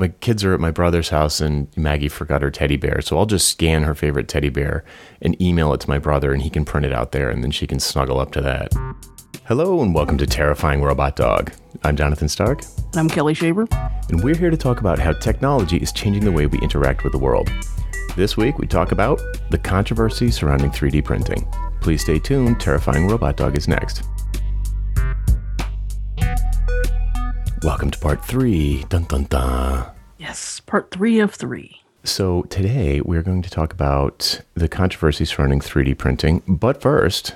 my kids are at my brother's house and Maggie forgot her teddy bear. So I'll just scan her favorite teddy bear and email it to my brother and he can print it out there and then she can snuggle up to that. Hello and welcome to Terrifying Robot Dog. I'm Jonathan Stark. And I'm Kelly Shaver. And we're here to talk about how technology is changing the way we interact with the world. This week we talk about the controversy surrounding 3D printing. Please stay tuned. Terrifying Robot Dog is next. Welcome to part 3. Dun dun dun. Yes, part 3 of 3. So today we're going to talk about the controversy surrounding 3D printing. But first,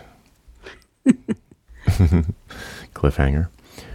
cliffhanger.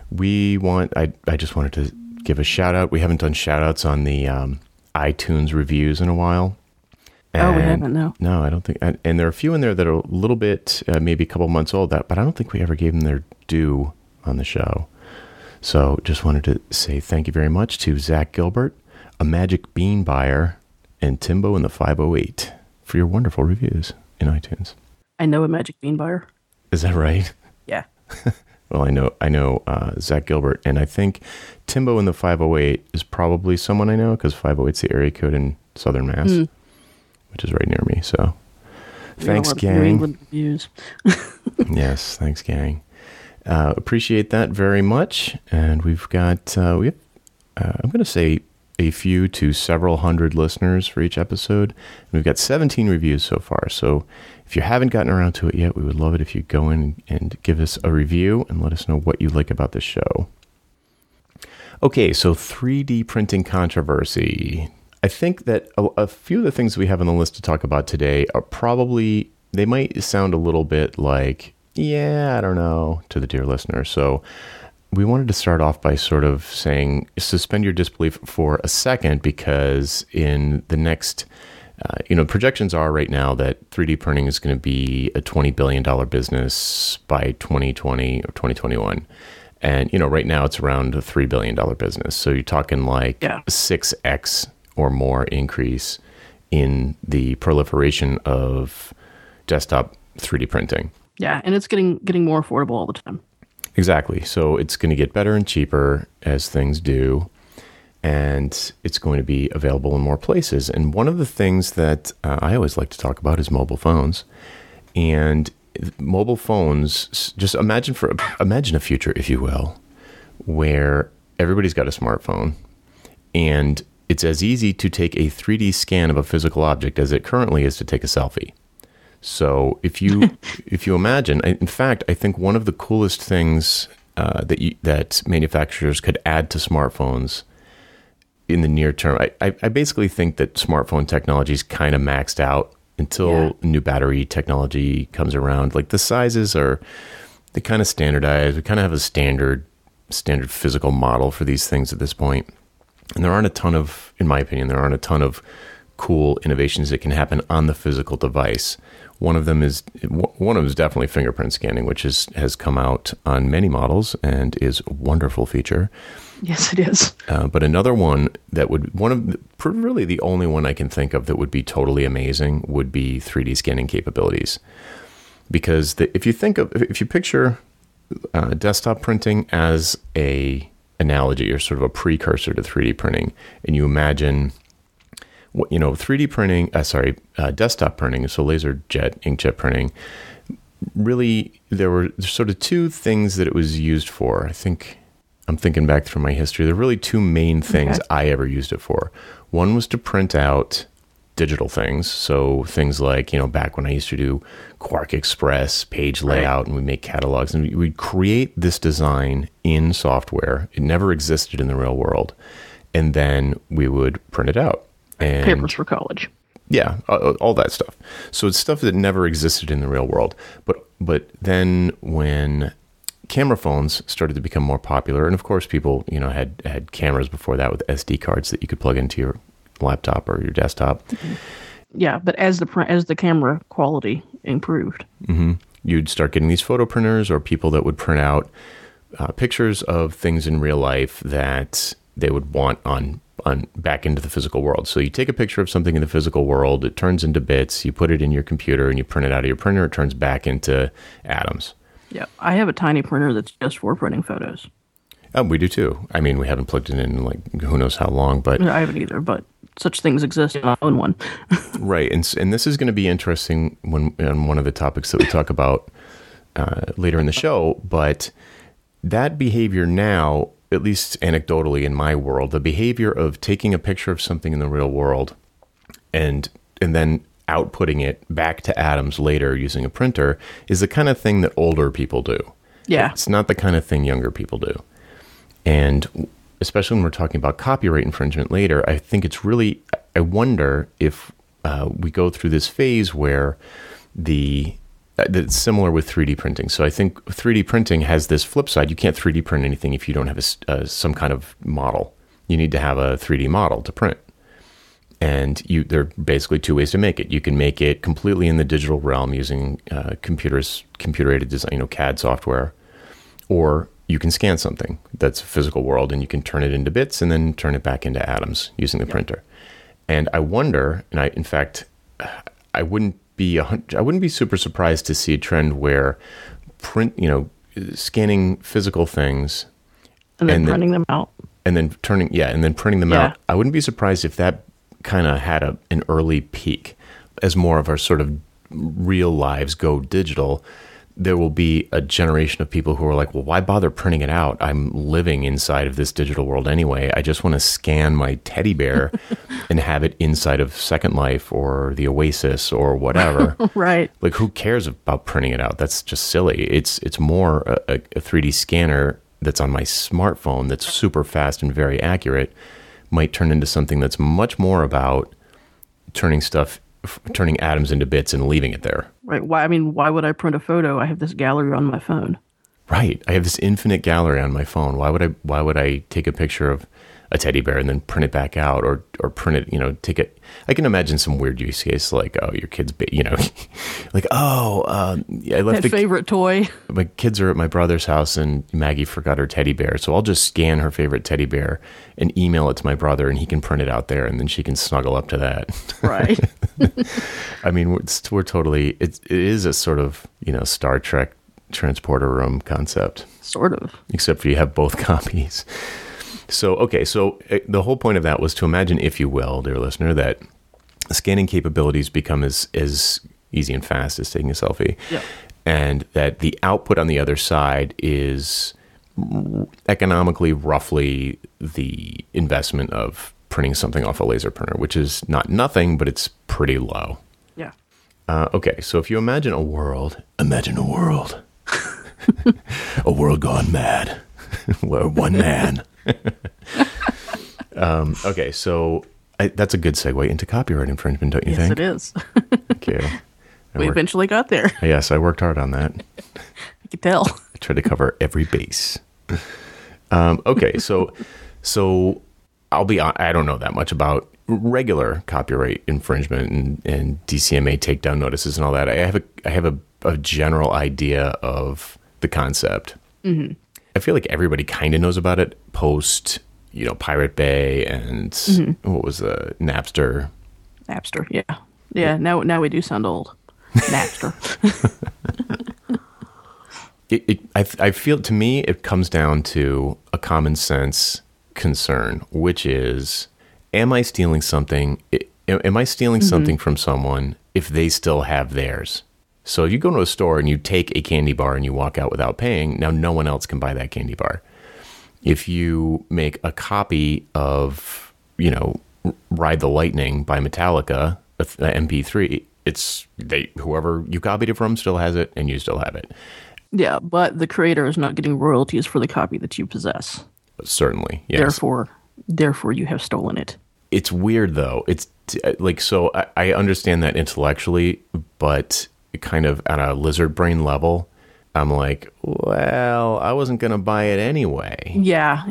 I just wanted to give a shout out. We haven't done shout outs on the iTunes reviews in a while. And we haven't, no. No, I don't think. And there are a few in there that are a little bit, maybe a couple months old, but I don't think we ever gave them their due on the show. So just wanted to say thank you very much to Zach Gilbert, A Magic Bean Buyer, and Timbo in the 508 for your wonderful reviews in iTunes. I know a Magic Bean Buyer. Is that right? Yeah. Well, I know Zach Gilbert, and I think Timbo in the 508 is probably someone I know because 508 is the area code in Southern Mass, which is right near me. So thanks, gang. New England reviews. Yes, thanks, gang. Appreciate that very much. And we've got, I'm going to say a few to several hundred listeners for each episode. And we've got 17 reviews so far. So if you haven't gotten around to it yet, we would love it if you go in and give us a review and let us know what you like about the show. Okay, so 3D printing controversy. I think that a few of the things we have on the list to talk about today are probably, they might sound a little bit like, yeah, I don't know, to the dear listener. So we wanted to start off by sort of saying, suspend your disbelief for a second, because in the next, projections are right now that 3D printing is going to be a $20 billion business by 2020 or 2021. And, right now it's around a $3 billion business. So you're talking like 6x or more increase in the proliferation of desktop 3D printing. Yeah, and it's getting more affordable all the time. Exactly. So it's going to get better and cheaper as things do, and it's going to be available in more places. And one of the things that I always like to talk about is mobile phones. And mobile phones, just imagine a future, if you will, where everybody's got a smartphone, and it's as easy to take a 3D scan of a physical object as it currently is to take a selfie. So if you imagine, in fact, I think one of the coolest things that manufacturers could add to smartphones in the near term, I basically think that smartphone technology is kind of maxed out until new battery technology comes around. Like the sizes they kind of standardized. We kind of have a standard physical model for these things at this point. And in my opinion, there aren't a ton of cool innovations that can happen on the physical device. One of them is definitely fingerprint scanning, which has come out on many models and is a wonderful feature. Yes, it is. But another one really the only one I can think of that would be totally amazing would be 3D scanning capabilities. Because if you picture desktop printing as a analogy or sort of a precursor to 3D printing, and you imagine 3D printing, desktop printing, so laser jet, inkjet printing, really, there were sort of two things that it was used for. I think, I'm thinking back through my history, there are really two main things I ever used it for. One was to print out digital things, so things like, back when I used to do Quark Express, page layout, and we make catalogs, and we'd create this design in software. It never existed in the real world. And then we would print it out. And papers for college. Yeah, all that stuff. So it's stuff that never existed in the real world. But then when camera phones started to become more popular, and of course people, had cameras before that with SD cards that you could plug into your laptop or your desktop. Yeah, but as the camera quality improved, you'd start getting these photo printers or people that would print out pictures of things in real life that they would want on back into the physical world. So you take a picture of something in the physical world, it turns into bits, you put it in your computer and you print it out of your printer, it turns back into atoms. Yeah, I have a tiny printer that's just for printing photos. We do too. I mean, we haven't plugged it in like who knows how long, but I haven't either, but such things exist, and I own one. right. And this is going to be interesting when on one of the topics that we talk about later in the show. But that behavior now, at least anecdotally in my world, the behavior of taking a picture of something in the real world and then outputting it back to atoms later using a printer is the kind of thing that older people do. Yeah. It's not the kind of thing younger people do. And especially when we're talking about copyright infringement later, I think it's really, I wonder if we go through this phase where that's similar with 3D printing. So I think 3D printing has this flip side. You can't 3D print anything if you don't have some kind of model. You need to have a 3D model to print. And there are basically two ways to make it. You can make it completely in the digital realm using computer-aided design, CAD software, or you can scan something that's a physical world and you can turn it into bits and then turn it back into atoms using the printer. And I wonder, and in fact, I wouldn't be super surprised to see a trend where scanning physical things and then printing them out. And then printing them out. I wouldn't be surprised if that kind of had an early peak as more of our sort of real lives go digital. There will be a generation of people who are like, well, why bother printing it out? I'm living inside of this digital world anyway. I just want to scan my teddy bear and have it inside of Second Life or the Oasis or whatever. Right. Like, who cares about printing it out? That's just silly. It's more a 3D scanner that's on my smartphone that's super fast and very accurate might turn into something that's much more about turning atoms into bits and leaving it there. Right. Why would I print a photo? I have this gallery on my phone. Right. I have this infinite gallery on my phone. Why would I take a picture of a teddy bear and then print it back out or print it, take it. I can imagine some weird use case like, oh, your kid's, like, I left that favorite toy. My kids are at my brother's house and Maggie forgot her teddy bear. So I'll just scan her favorite teddy bear and email it to my brother and he can print it out there and then she can snuggle up to that. Right. I mean, we're totally, it is a sort of, Star Trek transporter room concept. Sort of. Except for you have both copies. So the whole point of that was to imagine, if you will, dear listener, that scanning capabilities become as easy and fast as taking a selfie. Yep. And that the output on the other side is economically roughly the investment of printing something off a laser printer, which is not nothing, but it's pretty low. Yeah. Okay, so if you imagine a world, a world gone mad, where one man. Okay, so that's a good segue into copyright infringement, don't you think? Yes, it is. Okay. We eventually got there. Yes, I worked hard on that. I could tell. I tried to cover every base. Okay, so I don't know that much about regular copyright infringement and DCMA takedown notices and all that. I have a general idea of the concept. Mm-hmm. I feel like everybody kind of knows about it post, Pirate Bay and what was Napster. Napster, yeah. Yeah, now we do sound old. Napster. I feel, to me, it comes down to a common sense concern, which is, am I stealing something? Am I stealing something from someone if they still have theirs? So if you go to a store and you take a candy bar and you walk out without paying, now no one else can buy that candy bar. If you make a copy of, Ride the Lightning by Metallica, MP3, whoever you copied it from still has it and you still have it. Yeah, but the creator is not getting royalties for the copy that you possess. Certainly, yes. Therefore you have stolen it. It's weird, though. It's like, so I understand that intellectually, but kind of on a lizard brain level, I'm like, well, I wasn't going to buy it anyway. Yeah.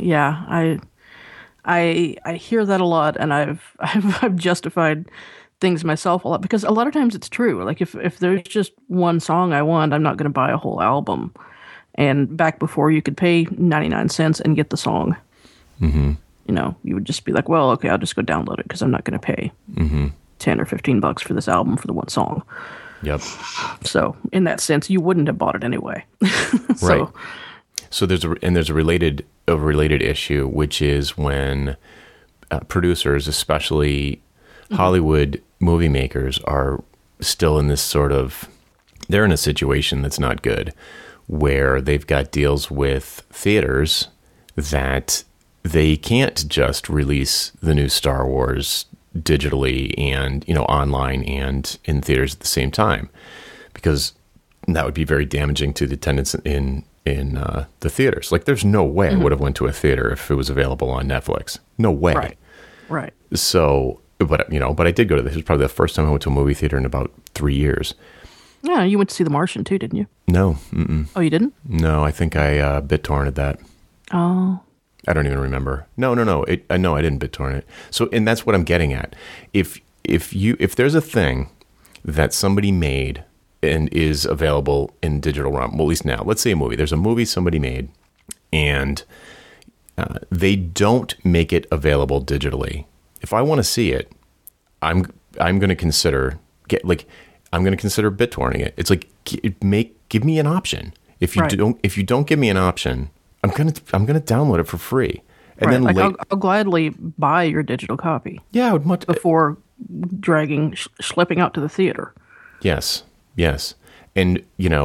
I hear that a lot, and I've justified things myself a lot, because a lot of times it's true. Like if there's just one song I want, I'm not going to buy a whole album. And back before you could pay 99 cents and get the song, you would just be like, well, okay, I'll just go download it because I'm not going to pay 10 or $15 for this album for the one song. Yep. So in that sense, you wouldn't have bought it anyway. Right. So there's a related issue, which is when producers, especially Hollywood movie makers, are still in this they're in a situation that's not good, where they've got deals with theaters that they can't just release the new Star Wars digitally and, online and in theaters at the same time, because that would be very damaging to the attendance in the theaters. Like, there's no way I would have went to a theater if it was available on Netflix. No way. Right. So, but I did go to this. It was probably the first time I went to a movie theater in about 3 years. Yeah, you went to see The Martian too, didn't you? No. Mm-mm. Oh, you didn't? No, I think I BitTorrented that. Oh. I don't even remember. No. No, I didn't BitTorrent it. So, and that's what I'm getting at. If there's a thing that somebody made and is available in digital realm, well, at least now, let's say a movie. There's a movie somebody made, and they don't make it available digitally. If I want to see it, I'm going to consider BitTorrenting it. It's like, give me an option. If you don't give me an option, I'm gonna download it for free, and then I'll gladly buy your digital copy. Yeah, I would much before schlepping out to the theater. Yes, and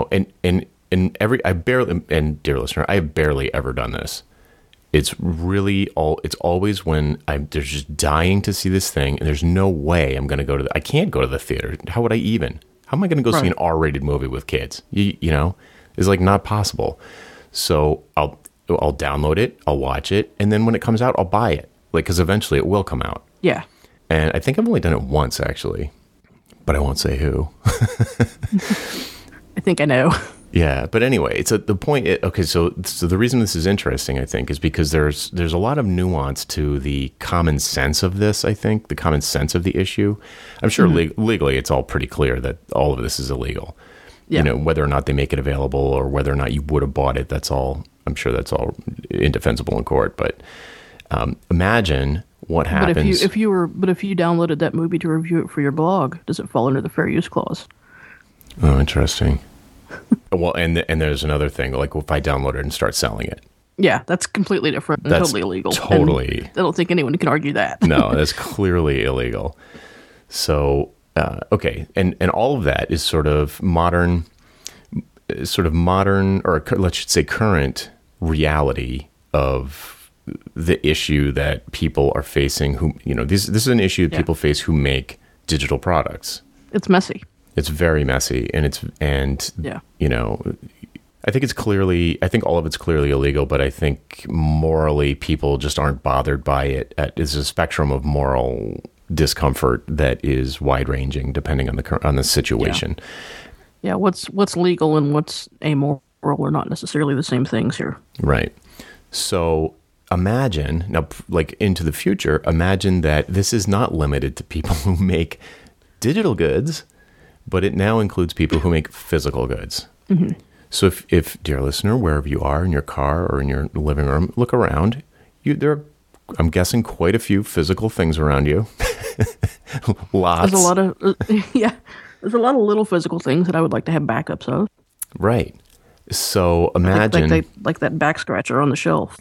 dear listener, I have barely ever done this. It's always when there's just dying to see this thing, and there's no way I'm going to I can't go to the theater. How would I even? How am I going to go see an R-rated movie with kids? It's like not possible. So I'll download it, I'll watch it, and then when it comes out, I'll buy it. Like, because eventually it will come out. Yeah. And I think I've only done it once, actually, but I won't say who. I think I know. Yeah, but anyway, it's the point. Okay, so the reason this is interesting, I think, is because there's a lot of nuance to the common sense of this. I think the common sense of the issue. I'm sure legally, it's all pretty clear that all of this is illegal. Yeah. Whether or not they make it available or whether or not you would have bought it, that's all. I'm sure that's all indefensible in court. But imagine what happens. But if you downloaded that movie to review it for your blog, does it fall under the fair use clause? Oh, interesting. Well, and there's another thing, like if I download it and start selling it. Yeah, that's completely different and totally illegal. Totally. And I don't think anyone can argue that. No, that's clearly illegal. So, okay. And all of that is sort of modern, or let's say current reality of the issue that people are facing this is an issue that people face who make digital products. It's messy. It's very messy, I think all of it's clearly illegal, but I think morally people just aren't bothered by it. It's a spectrum of moral discomfort that is wide ranging depending on the situation. Yeah, what's legal and what's amoral are not necessarily the same things here. Right. So imagine now, like into the future, imagine that this is not limited to people who make digital goods, but it now includes people who make physical goods. Mm-hmm. So if, dear listener, wherever you are in your car or in your living room, look around. There are, I'm guessing, quite a few physical things around you. Lots. There's a lot of There's a lot of little physical things that I would like to have backups of. Right. So imagine like that back scratcher on the shelf.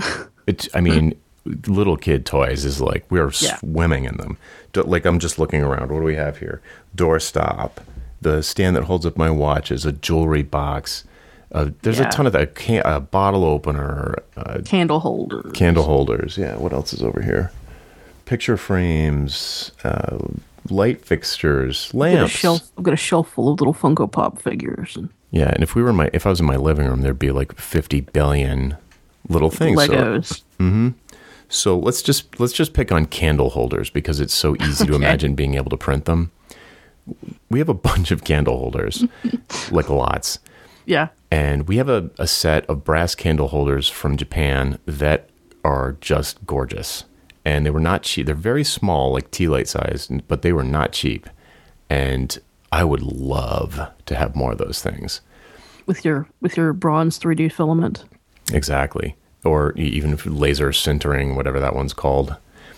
Little kid toys is like we're swimming in them. Like I'm just looking around. What do we have here? Doorstop. The stand that holds up my watch is a jewelry box. There's a ton of that. A bottle opener. Candle holders. Candle holders. Yeah. What else is over here? Picture frames. Light fixtures. Lamps. I've got a shelf full of little Funko Pop figures. Yeah, and if I was in my living room, there'd be like 50 billion little things. Legos. So let's just pick on candle holders because it's so easy to imagine being able to print them. We have a bunch of candle holders, like lots. Yeah. And we have a set of brass candle holders from Japan that are just gorgeous. And they were not cheap. They're very small, like tea light size, but they were not cheap. And I would love to have more of those things. With your bronze 3D filament. Exactly. Or even laser sintering, whatever that one's called.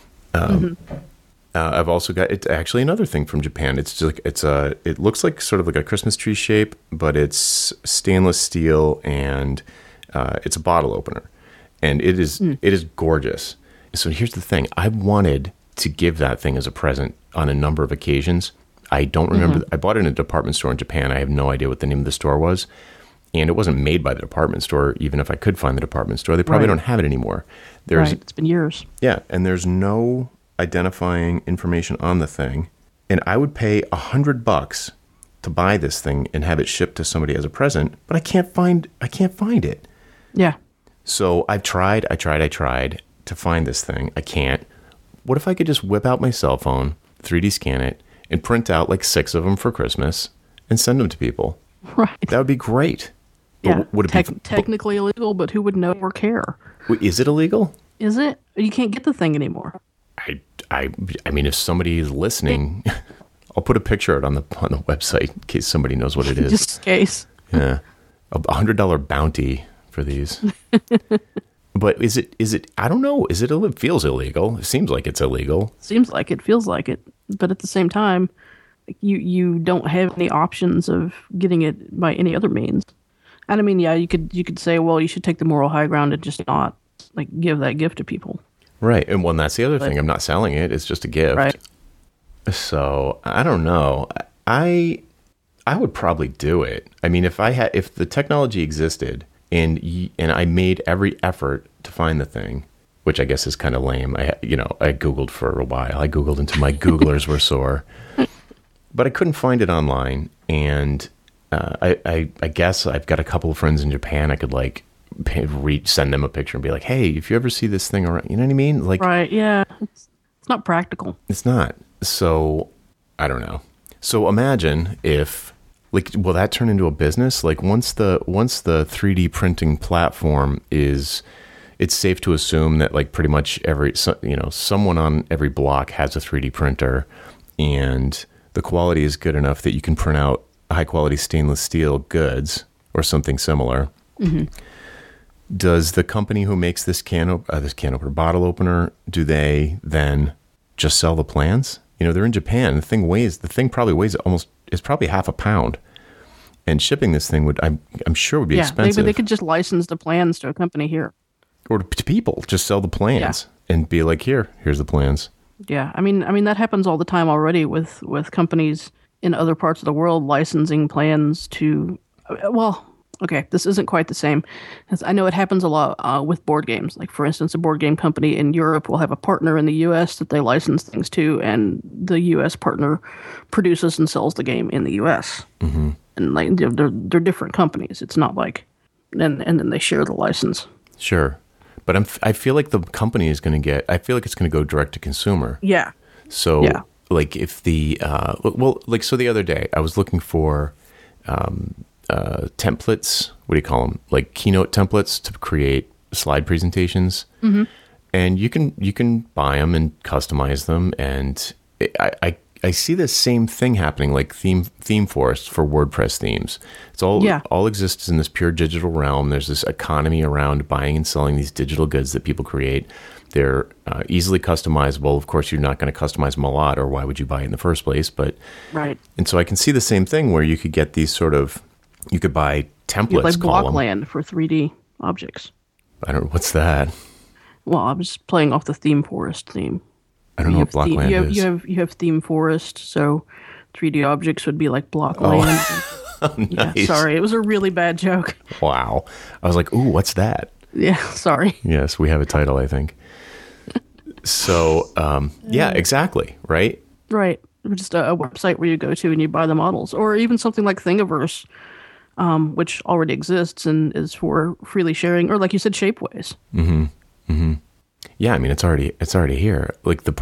I've also got, it's actually another thing from Japan. It's just like, it looks like sort of like a Christmas tree shape, but it's stainless steel and it's a bottle opener, and it is gorgeous. So here's the thing: I wanted to give that thing as a present on a number of occasions. I don't remember. I bought it in a department store in Japan. I have no idea what the name of the store was, and it wasn't made by the department store. Even if I could find the department store, they probably don't have it anymore. It's been years. Yeah, and there's no identifying information on the thing, and I would pay $100 to buy this thing and have it shipped to somebody as a present, but I can't find it. Yeah. So I tried to find this thing. I can't. What if I could just whip out my cell phone, 3D scan it, and print out like 6 of them for Christmas and send them to people? Right. That would be great. Yeah. But would it be technically illegal, but who would know or care? Is it illegal? Is it? You can't get the thing anymore. I mean, if somebody is listening, I'll put a picture of it on the website in case somebody knows what it is. Just in case. Yeah, $100 bounty for these. But is it? I don't know. It feels illegal. It seems like it's illegal. Seems like it. Feels like it. But at the same time, you don't have any options of getting it by any other means. And I mean, yeah, you could say, well, you should take the moral high ground and just not like give that gift to people. Right. And well, that's the other thing. I'm not selling it. It's just a gift. Right. So I don't know. I would probably do it. I mean, if the technology existed and I made every effort to find the thing, which I guess is kind of lame. I Googled for a while. I Googled until my Googlers were sore, but I couldn't find it online. And I guess I've got a couple of friends in Japan. I could like send them a picture and be like, hey, if you ever see this thing around, you know what I mean? Like, right. Yeah. It's not practical. It's not. So I don't know. So imagine if will that turn into a business? Like once the 3D printing platform it's safe to assume that like pretty much someone on every block has a 3D printer, and the quality is good enough that you can print out high quality stainless steel goods or something similar. Mm-hmm. Does the company who makes this can opener, bottle opener, do they then just sell the plans? They're in Japan. The thing probably weighs it's probably half a pound, and shipping this thing I'm sure would be expensive. Maybe they could just license the plans to a company here, or to people. Just sell the plans and be like, here's the plans. Yeah, I mean that happens all the time already with companies in other parts of the world licensing plans to. Well, okay, this isn't quite the same. I know it happens a lot with board games. Like, for instance, a board game company in Europe will have a partner in the U.S. that they license things to, and the U.S. partner produces and sells the game in the U.S. Mm-hmm. And like they're different companies. It's not like, and then they share the license. Sure, but I feel like the company is going to I feel like it's going to go direct to consumer. Yeah. So like if the so the other day I was looking for. Templates, what do you call them? Like keynote templates to create slide presentations. Mm-hmm. And you can buy them and customize them. And I see the same thing happening, like theme forests for WordPress themes. It's all exists in this pure digital realm. There's this economy around buying and selling these digital goods that people create. They're easily customizable. Of course, you're not going to customize them a lot, or why would you buy it in the first place? But right. And so I can see the same thing where you could get these sort of. You could buy templates. Like Blockland for 3D objects. I don't know. What's that? Well, I was playing off the Theme Forest theme. I don't know what Blockland is. You have Theme Forest, so 3D objects would be like Blockland. Oh, nice. Yeah, sorry. It was a really bad joke. Wow. I was like, ooh, what's that? Yeah, sorry. Yes, we have a title, I think. So, yeah, exactly. Right? Right. Just a website where you go to and you buy the models. Or even something like Thingiverse. Which already exists and is for freely sharing, or like you said, Shapeways. Mm-hmm. Mm-hmm. Yeah, I mean it's already here. Like the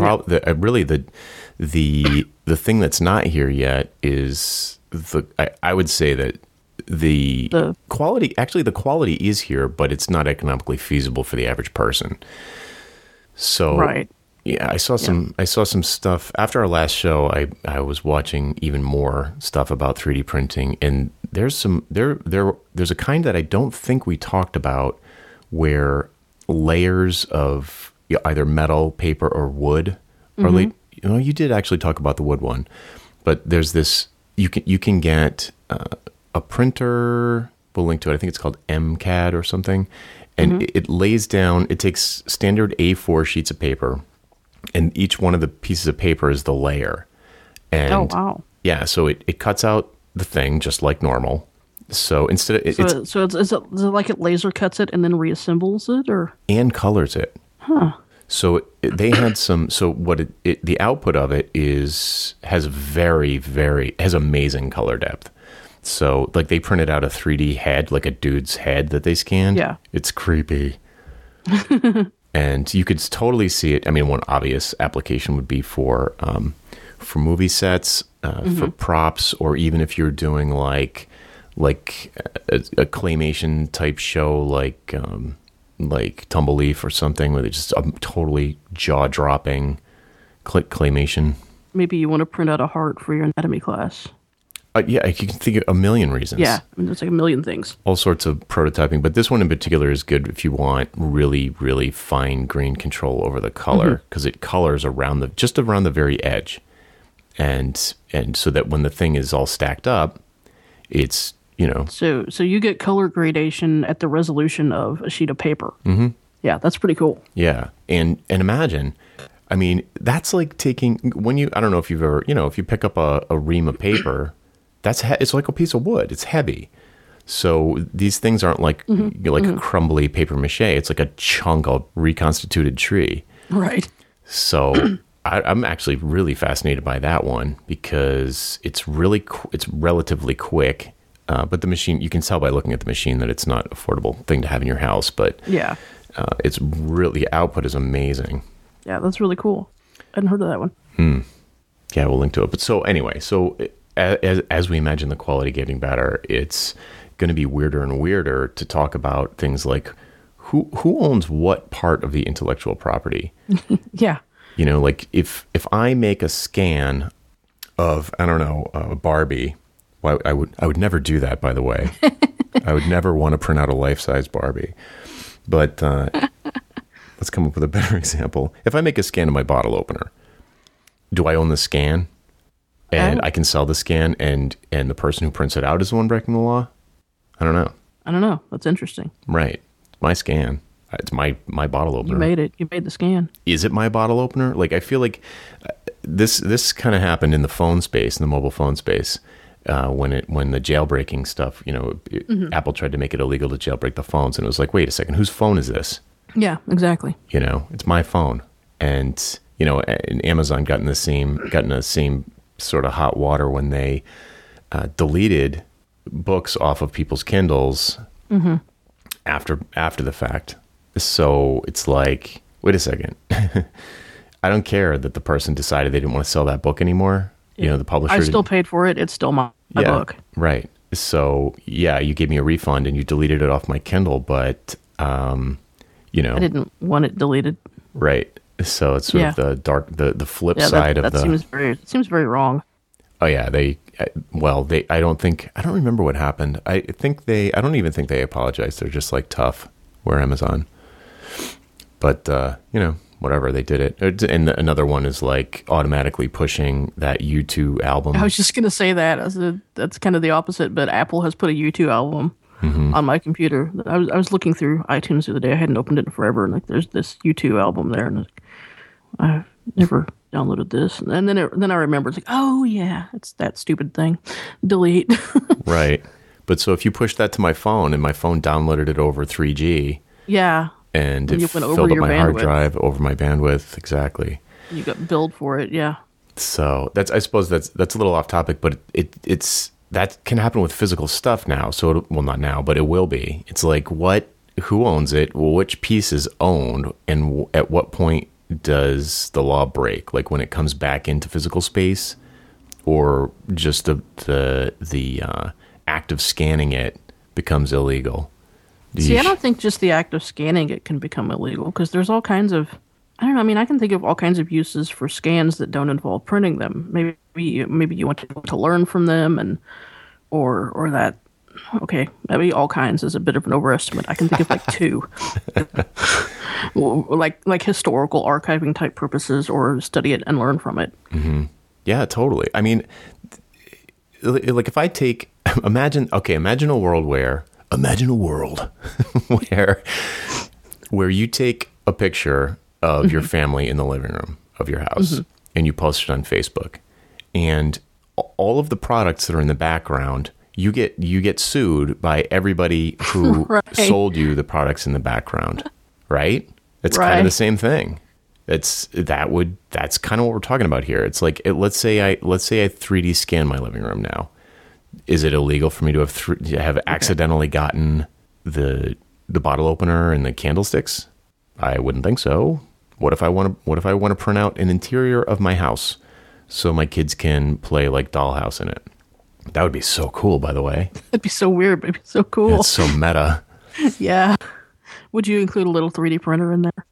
thing that's not here yet is I would say that the quality. Actually, the quality is here, but it's not economically feasible for the average person. So right. Yeah, I saw some stuff after our last show. I was watching even more stuff about 3D printing, and there's a kind that I don't think we talked about where layers of either metal, paper, or wood are you did actually talk about the wood one, but there's this you can get a printer We'll link to it. I think it's called MCAD or something. And it lays down, it takes standard A4 sheets of paper, and each one of the pieces of paper is the layer. And Oh, wow. yeah, so it cuts out the thing just like normal. So instead of Is it like it laser cuts it and then reassembles it, or? and colors it. So they had some. So what the output of it has has amazing color depth. So like they printed out a 3D head, like a dude's head that they scanned. Yeah. It's creepy. And you could totally see it. I mean, one obvious application would be for movie sets, for props, or even if you're doing like a claymation type show, like Tumbleleaf or something, where it's just a totally jaw dropping claymation. Maybe you want to print out a heart for your anatomy class. Yeah, you can think of a million reasons. Yeah, I mean, there's like a million things. All sorts of prototyping, but this one in particular is good if you want really, really fine grain control over the color, because it colors just around the very edge, and so that when the thing is all stacked up, it's So you get color gradation at the resolution of a sheet of paper. Mm-hmm. Yeah, that's pretty cool. Yeah, and imagine, I mean, that's like taking I don't know if you've ever, if you pick up a ream of paper. It's like a piece of wood. It's heavy. So these things aren't like a crumbly paper mache. It's like a chunk of reconstituted tree. Right. So I'm actually really fascinated by that one because it's relatively quick. But the machine, you can tell by looking at the machine that it's not an affordable thing to have in your house. But yeah, it's really, output is amazing. Yeah, that's really cool. I hadn't heard of that one. Yeah, we'll link to it. But so anyway, as we imagine the quality getting better, it's going to be weirder and weirder to talk about things like who owns what part of the intellectual property. Yeah. Like if I make a scan of, I don't know, Barbie, well, I would never do that, by the way. I would never want to print out a life-size Barbie. But let's come up with a better example. If I make a scan of my bottle opener, do I own the scan? And I can sell the scan, and the person who prints it out is the one breaking the law? I don't know. That's interesting. Right. It's my scan. It's my bottle opener. You made it. You made the scan. Is it my bottle opener? Like, I feel like this kind of happened in the phone space, in the mobile phone space, when the jailbreaking stuff, Apple tried to make it illegal to jailbreak the phones, and it was like, wait a second, whose phone is this? Yeah, exactly. It's my phone. And, and Amazon got in the same sort of hot water when they deleted books off of people's Kindles after the fact. So it's like, wait a second. I don't care that the person decided they didn't want to sell that book anymore. Yeah. The publisher. I still paid for it. It's still my book. Right. So yeah, you gave me a refund and you deleted it off my Kindle, but I didn't want it deleted. Right. So it's sort of the flip side of the. That seems very wrong. Oh yeah, I don't remember what happened. I don't even think they apologized. They're just like tough. We're Amazon. But whatever, they did it. And another one is like automatically pushing that U2 album. I was just gonna say that. That's kind of the opposite. But Apple has put a U2 album on my computer. I was looking through iTunes the other day. I hadn't opened it in forever, and like there's this U2 album there, and I've never downloaded this. And then I remember, it's like, oh yeah, it's that stupid thing. Delete. Right. But so if you push that to my phone and my phone downloaded it over 3G. Yeah. And it filled up my hard drive over my bandwidth. Exactly. You got billed for it. Yeah. So I suppose that's a little off topic, but it's that can happen with physical stuff now. So not now, but it will be. It's like who owns it? Which piece is owned, and at what point does the law break? Like when it comes back into physical space, or just the act of scanning it becomes illegal? See, I don't think just the act of scanning it can become illegal, because there's all kinds of, I don't know, I mean, I can think of all kinds of uses for scans that don't involve printing them. Maybe you want to learn from them, or that, okay, maybe all kinds is a bit of an overestimate. I can think of like two. like historical archiving type purposes, or study it and learn from it. Mm-hmm. Yeah, totally. I mean, like if I imagine a world where imagine a world where you take a picture of your family in the living room of your house and you post it on Facebook, and all of the products that are in the background, you get sued by everybody who sold you the products in the background, right? It's kind of the same thing. That's kind of what we're talking about here. It's like, let's say I 3D scan my living room now. Is it illegal for me to have accidentally gotten the bottle opener and the candlesticks? I wouldn't think so. What if I want to print out an interior of my house so my kids can play like Dollhouse in it? That would be so cool, by the way. It'd be so weird, but it'd be so cool. It's so meta. Yeah. Would you include a little 3D printer in there?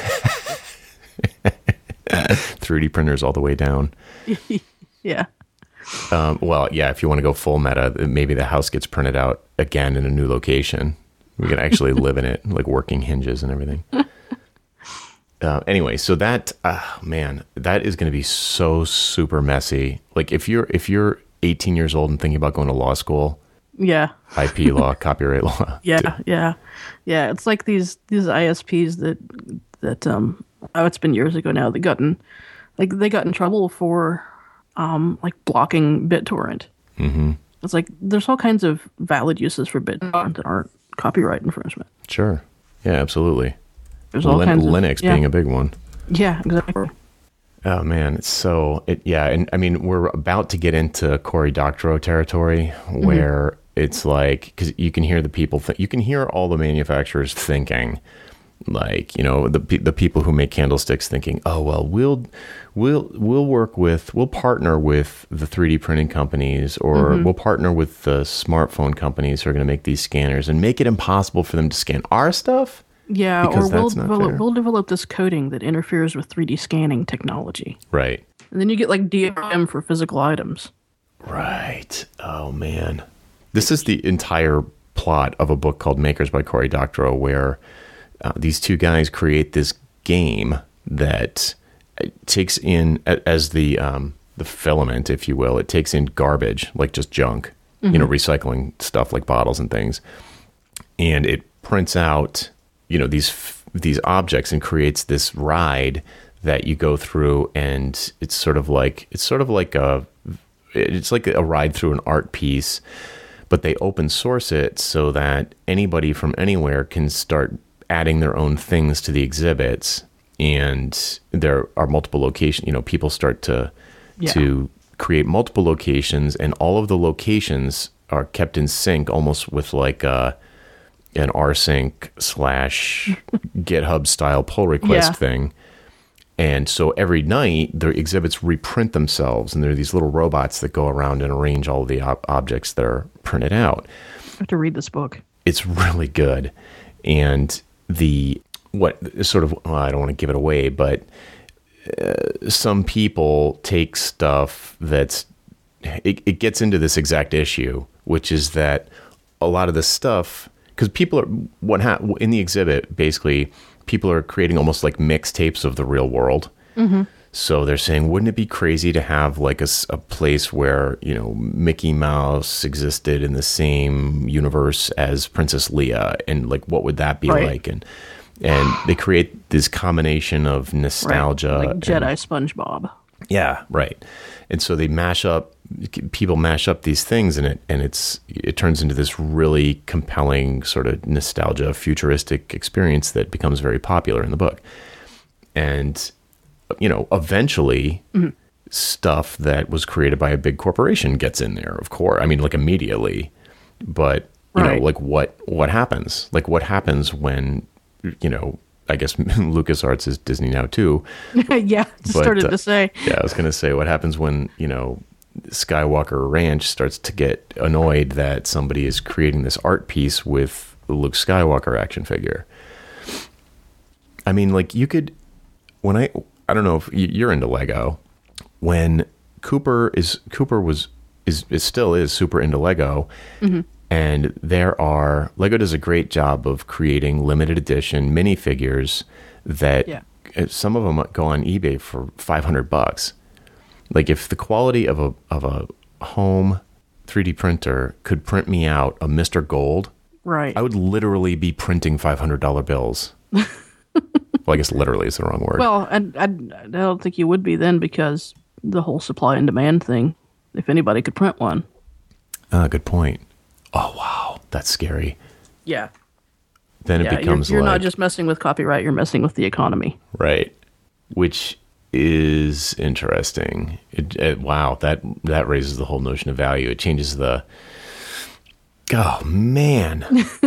3D printers all the way down. Yeah. Well, yeah, if you want to go full meta, maybe the house gets printed out again in a new location. We can actually live in it, like working hinges and everything. Anyway, so that, man, that is going to be so super messy. Like if you're 18 years old and thinking about going to law school, yeah, IP law, copyright law. Yeah. It's like these ISPs that it's been years ago now. They got in trouble for like blocking BitTorrent. Mm-hmm. It's like there's all kinds of valid uses for BitTorrent that aren't copyright infringement. Sure. Yeah, absolutely. There's all kinds of Linux being a big one. Yeah, exactly. Oh man, and I mean we're about to get into Cory Doctorow territory where it's like, because you can hear the people, you can hear all the manufacturers thinking, like, you know, the people who make candlesticks thinking, oh well, we'll partner with the 3D printing companies, or we'll partner with the smartphone companies who are going to make these scanners and make it impossible for them to scan our stuff. Yeah, or we'll develop this coding that interferes with 3D scanning technology. Right. And then you get like DRM for physical items. Right. Oh, man. This is the entire plot of a book called Makers by Cory Doctorow, where these two guys create this game that takes in, as the filament, if you will, it takes in garbage, like just junk, you know, recycling stuff like bottles and things. And it prints out, you know, these objects and creates this ride that you go through, and it's like a ride through an art piece, but they open source it so that anybody from anywhere can start adding their own things to the exhibits, and there are multiple locations. You know, people start to create multiple locations, and all of the locations are kept in sync, almost with like an rsync / GitHub style pull request thing. And so every night the exhibits reprint themselves, and there are these little robots that go around and arrange all of the objects that are printed out. I have to read this book. It's really good. And I don't want to give it away, but some people take stuff it gets into this exact issue, which is that a lot of this stuff, because people are, in the exhibit, basically, people are creating almost like mixtapes of the real world. Mm-hmm. So they're saying, wouldn't it be crazy to have like a place where, you know, Mickey Mouse existed in the same universe as Princess Leia, and like, what would that be like? And they create this combination of nostalgia, like Jedi SpongeBob. Yeah, right. And so people mash up these things, and it turns into this really compelling sort of nostalgia, futuristic experience that becomes very popular in the book. And, you know, eventually stuff that was created by a big corporation gets in there, of course. I mean, like immediately. But, you know, like what happens? Like what happens when, you know, I guess LucasArts is Disney now too. Yeah, started to say. Yeah, I was going to say, what happens when, you know, Skywalker Ranch starts to get annoyed that somebody is creating this art piece with the Luke Skywalker action figure? I mean, like you could, I don't know if you're into Lego. When Cooper still is super into Lego. Mm-hmm. And Lego does a great job of creating limited edition minifigures that some of them go on eBay for $500. Like if the quality of a home 3D printer could print me out a Mr. Gold Right. I would literally be printing $500 bills. Well, I guess literally is the wrong word. Well, I don't think you would be then, because the whole supply and demand thing, if anybody could print one. Good point. Oh, wow. That's scary. Yeah. Then it becomes you're like... not just messing with copyright, you're messing with the economy. Right. Which is interesting. Wow, that raises the whole notion of value. It changes the... Oh, man.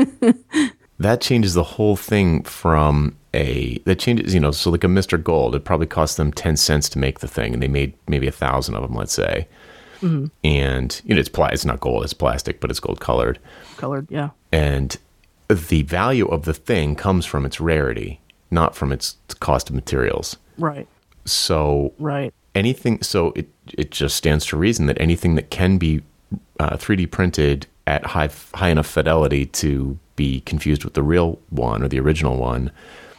That changes the whole thing from that changes, so like a Mr. Gold, it probably cost them 10 cents to make the thing, and they made maybe 1,000 of them, let's say. Mm-hmm. And, it's not gold, it's plastic, but it's gold colored. Colored, yeah. And the value of the thing comes from its rarity, not from its cost of materials. Right. So right. It just stands to reason that anything that can be 3D printed at high enough fidelity to be confused with the real one or the original one,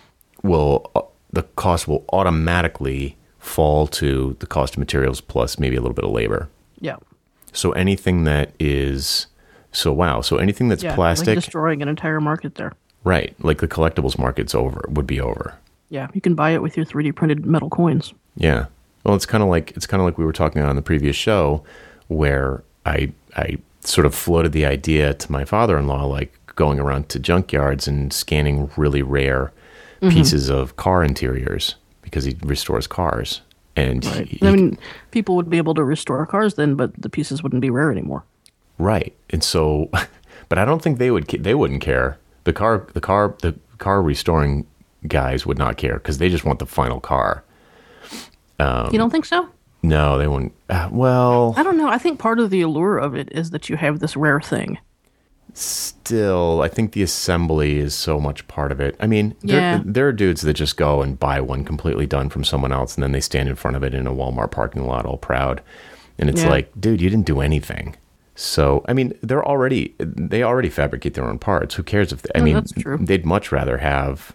the cost will automatically fall to the cost of materials plus maybe a little bit of labor. Yeah. So anything that is anything that's plastic, like destroying an entire market there. Right, like the collectibles market's would be over. Yeah, you can buy it with your 3D printed metal coins. Yeah. Well, it's kind of like we were talking on the previous show, where I sort of floated the idea to my father-in-law, like going around to junkyards and scanning really rare pieces of car interiors, because he restores cars. And right. People would be able to restore cars then, but the pieces wouldn't be rare anymore. Right. And so, but I don't think they wouldn't care. The car restoring guys would not care, because they just want the final car. You don't think so? No, they wouldn't. Well, I don't know. I think part of the allure of it is that you have this rare thing. Still, I think the assembly is so much part of it. I mean, there are dudes that just go and buy one completely done from someone else, and then they stand in front of it in a Walmart parking lot all proud. And it's like, dude, you didn't do anything. So, I mean, they already fabricate their own parts. Who cares if that's true. They'd much rather have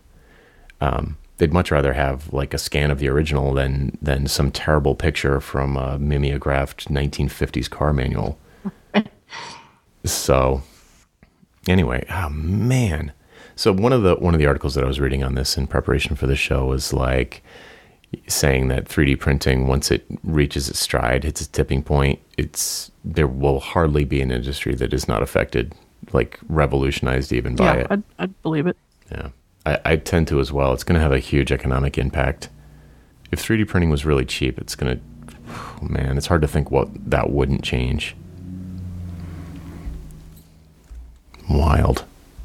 like a scan of the original than some terrible picture from a mimeographed 1950s car manual. So, anyway, oh man. So one of the articles that I was reading on this in preparation for the show was like saying that 3D printing, once it reaches its stride, hits its tipping point, there will hardly be an industry that is not affected, like revolutionized even by it. I believe it. Yeah, I tend to as well. It's going to have a huge economic impact. If 3D printing was really cheap, it's hard to think what that wouldn't change. Wild.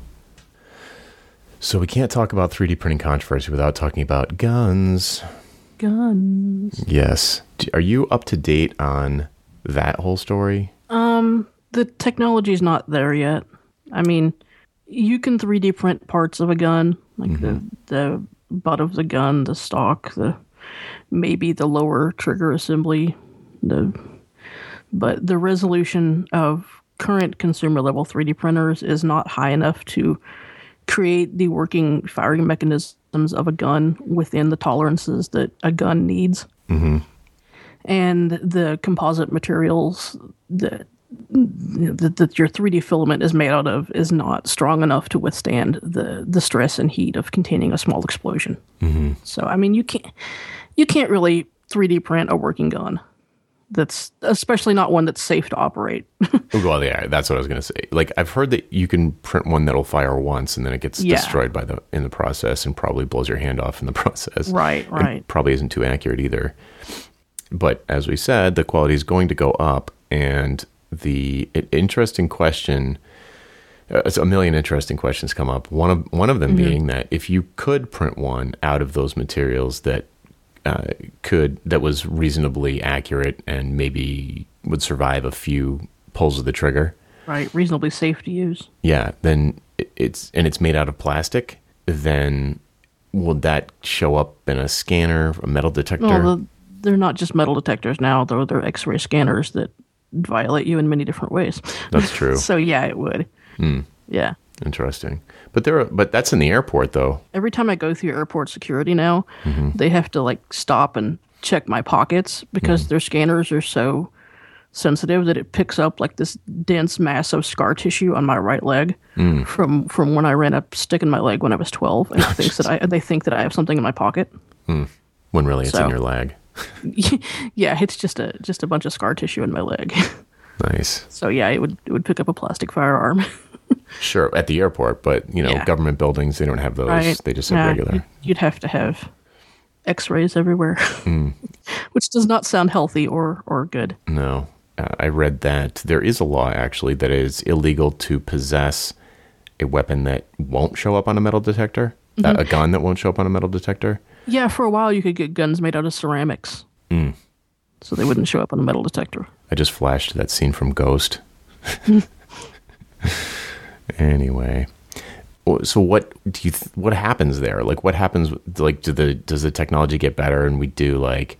So we can't talk about 3D printing controversy without talking about guns. Guns. Yes. Are you up to date on that whole story? The technology's not there yet. I mean, you can 3D print parts of a gun, like the butt of the gun, the stock, maybe the lower trigger assembly, but the resolution of current consumer level 3D printers is not high enough to create the working firing mechanisms of a gun within the tolerances that a gun needs. Mm-hmm. And the composite materials that your 3D filament is made out of is not strong enough to withstand the stress and heat of containing a small explosion. Mm-hmm. So, I mean, you can't really 3D print a working gun. That's especially not one that's safe to operate. Well, yeah, that's what I was going to say. Like, I've heard that you can print one that'll fire once and then it gets destroyed in the process and probably blows your hand off in the process. Right. It probably isn't too accurate either. But as we said, the quality is going to go up. And the interesting question, a million interesting questions come up. One of them being that if you could print one out of those materials that was reasonably accurate and maybe would survive a few pulls of the trigger. Right, reasonably safe to use. Yeah, then it's made out of plastic, then would that show up in a scanner, a metal detector? Well, they're not just metal detectors now, though. They're X-ray scanners that violate you in many different ways. That's true. So yeah, it would. Yeah. Interesting. But that's in the airport, though. Every time I go through airport security now, they have to like stop and check my pockets because their scanners are so sensitive that it picks up like this dense mass of scar tissue on my right leg from when I ran a stick in my leg when I was 12, and they think that I have something in my pocket. When really it's in your leg. Yeah, it's just a bunch of scar tissue in my leg. Nice. So yeah, it would pick up a plastic firearm. Sure, at the airport, but government buildings, they don't have those. Right. They just have regular. You'd have to have X-rays everywhere, which does not sound healthy or good. No. I read that there is a law, actually, that it is illegal to possess a weapon that won't show up on a metal detector, a gun that won't show up on a metal detector. Yeah, for a while you could get guns made out of ceramics, so they wouldn't show up on a metal detector. I just flashed that scene from Ghost. Anyway, so what do you? What happens there? Like, what happens? Like, does the technology get better, and we do like?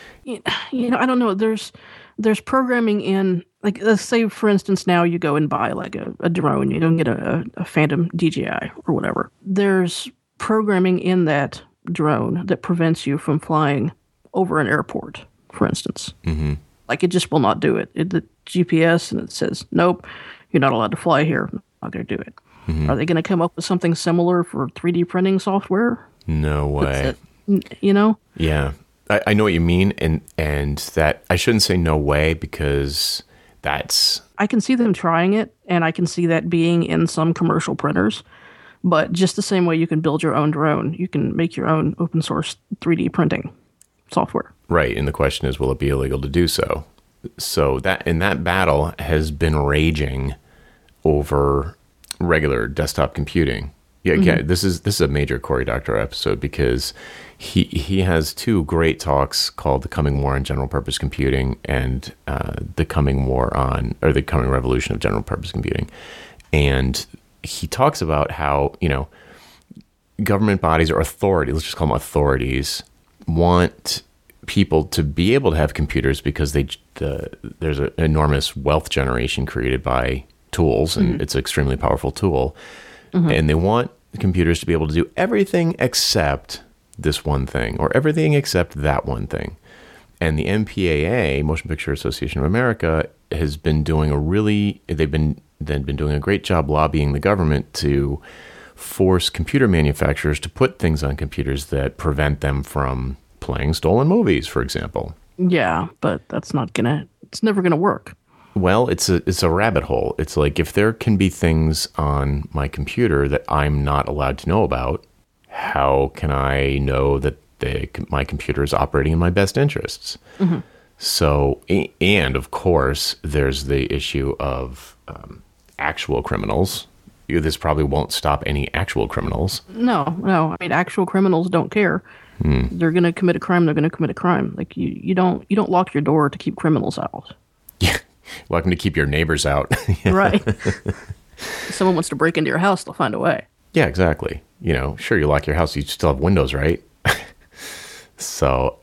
I don't know. There's programming in, like, let's say for instance now you go and buy like a drone, you go and get a Phantom DJI or whatever. There's programming in that drone that prevents you from flying over an airport, for instance. Mm-hmm. Like, it just will not do it. The GPS, and it says, nope, you're not allowed to fly here. I'm not going to do it. Mm-hmm. Are they going to come up with something similar for 3D printing software? No way. Yeah. I know what you mean, and that I shouldn't say no way, because that's... I can see them trying it, and I can see that being in some commercial printers, but just the same way you can build your own drone, you can make your own open source 3D printing software. Right, and the question is, will it be illegal to do so? So that battle has been raging over regular desktop computing. Yeah, again, this is a major Cory Doctorow episode, because he has two great talks called "The Coming War on General Purpose Computing" and "The Coming Revolution of General Purpose Computing," and he talks about how government bodies or authorities, let's just call them authorities, want people to be able to have computers because there's an enormous wealth generation created by tools, and it's an extremely powerful tool. And they want computers to be able to do everything except this one thing, or everything except that one thing. And the MPAA, Motion Picture Association of America, has been doing they've been doing a great job lobbying the government to force computer manufacturers to put things on computers that prevent them from playing stolen movies, for example. Yeah, but it's never gonna work. Well, it's a rabbit hole. It's like, if there can be things on my computer that I'm not allowed to know about, how can I know that my computer is operating in my best interests? Mm-hmm. So, and of course, there's the issue of actual criminals. This probably won't stop any actual criminals. No. I mean, actual criminals don't care. They're going to commit a crime. They're going to commit a crime. Like, you don't lock your door to keep criminals out. Yeah. Welcome to keep your neighbors out. Right. If someone wants to break into your house, they'll find a way. Yeah, exactly. Sure, you lock your house, you still have windows, right? So,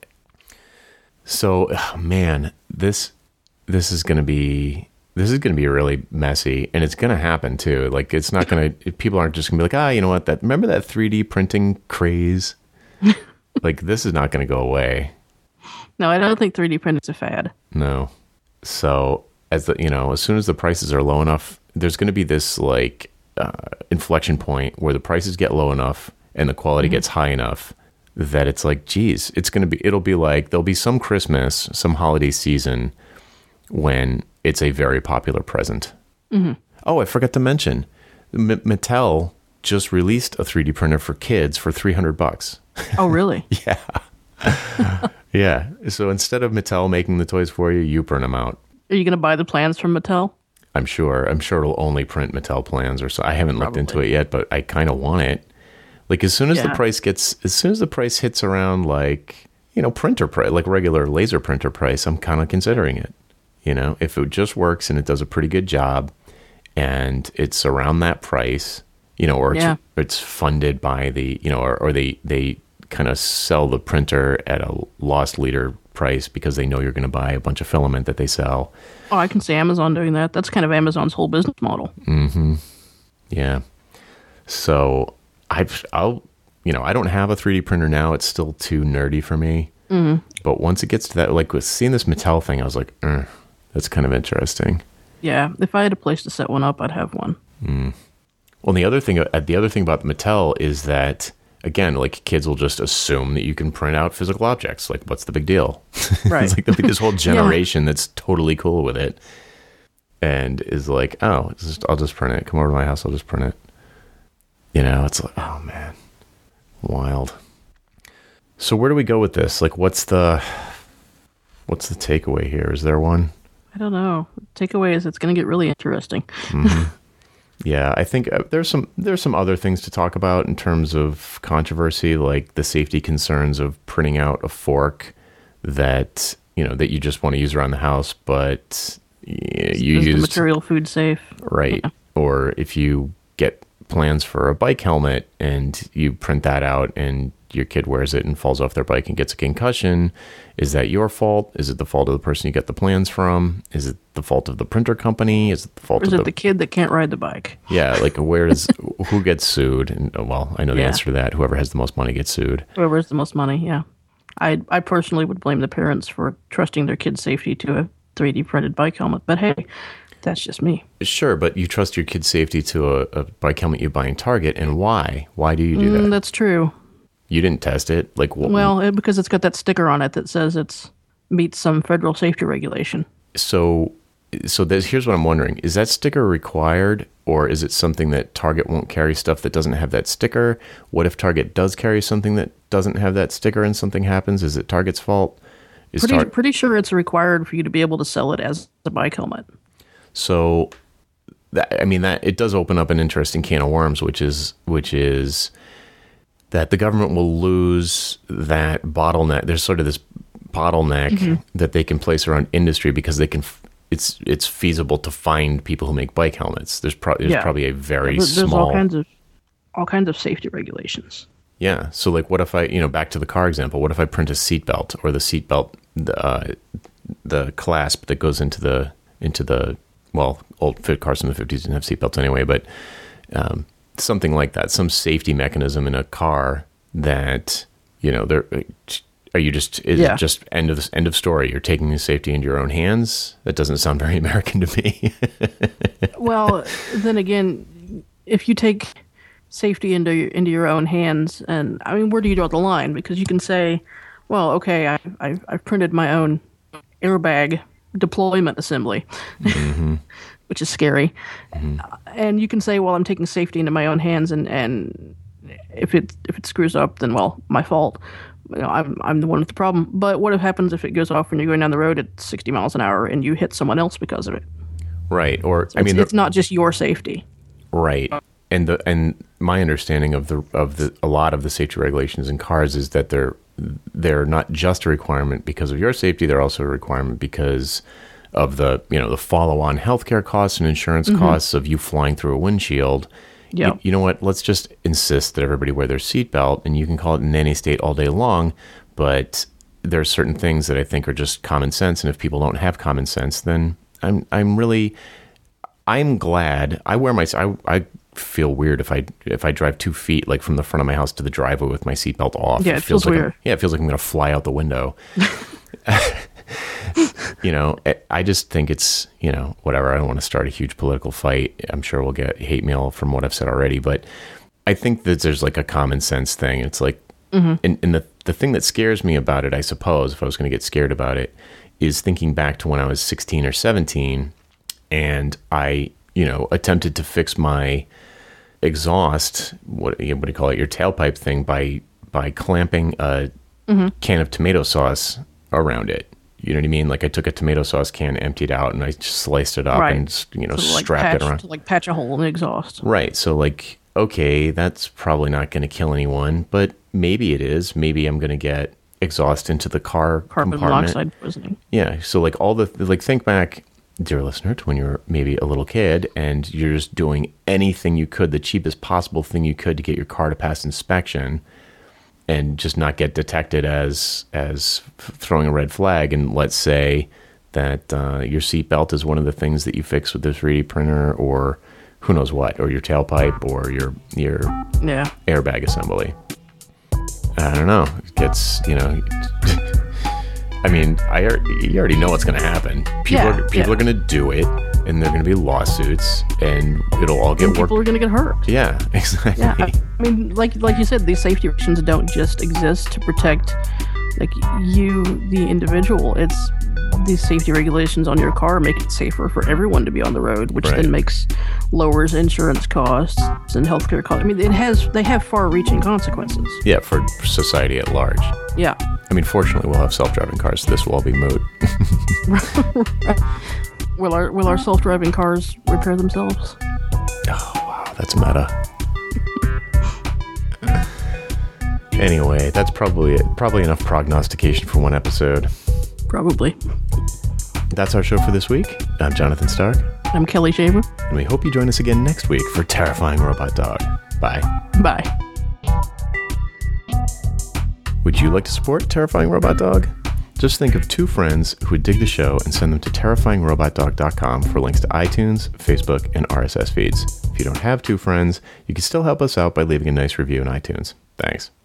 man, this is going to be really messy, and it's going to happen too. Like, it's not going to, people aren't just going to be like, you know what, remember that 3D printing craze? Like, this is not going to go away. No, I don't think 3D printing is a fad. No. So, as soon as the prices are low enough, there's going to be this like inflection point where the prices get low enough and the quality gets high enough that it's like, geez, it'll be like, there'll be some Christmas, some holiday season when it's a very popular present. Mm-hmm. Oh, I forgot to mention, Mattel just released a 3D printer for kids for $300. Oh, really? Yeah. Yeah. So instead of Mattel making the toys for you, you print them out. Are you going to buy the plans from Mattel? I'm sure it'll only print Mattel plans, or so. I haven't looked into it yet, but I kind of want it. Like, as soon as the price hits around, like, printer price, like regular laser printer price, I'm kind of considering it. If it just works and it does a pretty good job and it's around that price, or it's funded by the, or they kind of sell the printer at a loss leader price because they know you're going to buy a bunch of filament that they sell. Oh, I can see Amazon doing that. That's kind of Amazon's whole business model. Mm-hmm. Yeah. So I don't have a 3D printer now. It's still too nerdy for me. Mm-hmm. But once it gets to that, like with seeing this Mattel thing, I was like, That's kind of interesting. Yeah, if I had a place to set one up, I'd have one. Well, the other thing about Mattel is that, again, like kids will just assume that you can print out physical objects. Like, what's the big deal? Right. It's like there'll be this whole generation that's totally cool with it, and is like, oh, I'll just print it. Come over to my house, I'll just print it. You know, it's like, oh man, wild. So where do we go with this? Like, what's the takeaway here? Is there one? I don't know. Takeaway is it's going to get really interesting. Yeah, I think there's some other things to talk about in terms of controversy, like the safety concerns of printing out a fork that you just want to use around the house, but you use the material food safe, right? Yeah. Or if you get plans for a bike helmet and you print that out and your kid wears it and falls off their bike and gets a concussion, is that your fault? Is it the fault of the person you get the plans from? Is it the fault of the printer company? Is it the fault or is of it the kid that can't ride the bike? Yeah, like who gets sued? And well, I know the answer to that. Whoever has the most money gets sued. Whoever has the most money, yeah. I personally would blame the parents for trusting their kid's safety to a 3D printed bike helmet. But hey, that's just me. Sure, but you trust your kid's safety to a bike helmet you buy in Target, and why? Why do you do that? That's true. You didn't test it? Like, because it's got that sticker on it that says it meets some federal safety regulation. So here's what I'm wondering. Is that sticker required, or is it something that Target won't carry stuff that doesn't have that sticker? What if Target does carry something that doesn't have that sticker and something happens? Is it Target's fault? Pretty sure it's required for you to be able to sell it as a bike helmet. So, that it does open up an interesting can of worms, which is that the government will lose that bottleneck. There's sort of this bottleneck that they can place around industry because they can. It's feasible to find people who make bike helmets. There's probably a very small. There's all kinds of safety regulations. Yeah. So like, what if I, back to the car example, what if I print a seatbelt or the seatbelt, the clasp that goes into the old fit cars from the 50s didn't have seatbelts anyway, but something like that, some safety mechanism in a car that, it just end of story? You're taking the safety into your own hands? That doesn't sound very American to me. Well, then again, if you take safety into your own hands, and where do you draw the line? Because you can say, well, okay, I've printed my own airbag deployment assembly, which is scary. And you can say, well, I'm taking safety into my own hands, and if it screws up, then well, my fault. I'm the one with the problem. But what happens if it goes off when you're going down the road at 60 miles an hour and you hit someone else because of it? Right. Or so it's not just your safety. Right. And my understanding of a lot of the safety regulations in cars is that they're not just a requirement because of your safety. They're also a requirement because of the follow-on healthcare costs and insurance costs of you flying through a windshield. Yeah. You know what? Let's just insist that everybody wear their seatbelt, and you can call it in any state all day long, but there are certain things that I think are just common sense, and if people don't have common sense, then I'm glad I feel weird if I drive 2 feet like from the front of my house to the driveway with my seatbelt off. Yeah, it feels like weird. It feels like I'm going to fly out the window. I just think it's, whatever. I don't want to start a huge political fight. I'm sure we'll get hate mail from what I've said already, but I think that there's like a common sense thing. It's like, and the thing that scares me about it, I suppose, if I was going to get scared about it, is thinking back to when I was 16 or 17 and I, attempted to fix my exhaust, what do you call it, your tailpipe thing by clamping a can of tomato sauce around it. You know what I mean? Like I took a tomato sauce can, emptied out, and I just sliced it up and strapped it around. To patch a hole in the exhaust. Right. So like, okay, that's probably not going to kill anyone, but maybe it is. Maybe I'm going to get exhaust into the car carbon compartment. monoxide poisoning. Yeah. So like think back, dear listener, to when you were maybe a little kid and you're just doing anything you could, the cheapest possible thing you could to get your car to pass inspection and just not get detected as throwing a red flag. And let's say that your seatbelt is one of the things that you fix with the 3D printer, or who knows what, or your tailpipe, or your airbag assembly. I don't know. It gets, I mean, you already know what's going to happen. People are going to do it, and there are going to be lawsuits, and it'll all get worked. People are going to get hurt. Yeah, exactly. Yeah, I mean, like you said, these safety regulations don't just exist to protect like you, the individual. It's these safety regulations on your car make it safer for everyone to be on the road, which then lowers insurance costs and healthcare costs. I mean, they have far-reaching consequences. Yeah, for society at large. Yeah. I mean, fortunately, we'll have self-driving cars, so this will all be moot. Will our self-driving cars repair themselves? Oh, wow, that's meta. Anyway, that's probably enough prognostication for one episode. Probably. That's our show for this week. I'm Jonathan Stark. I'm Kelly Shaver. And we hope you join us again next week for Terrifying Robot Dog. Bye. Bye. Would you like to support Terrifying Robot Dog? Just think of two friends who would dig the show and send them to terrifyingrobotdog.com for links to iTunes, Facebook, and RSS feeds. If you don't have two friends, you can still help us out by leaving a nice review in iTunes. Thanks.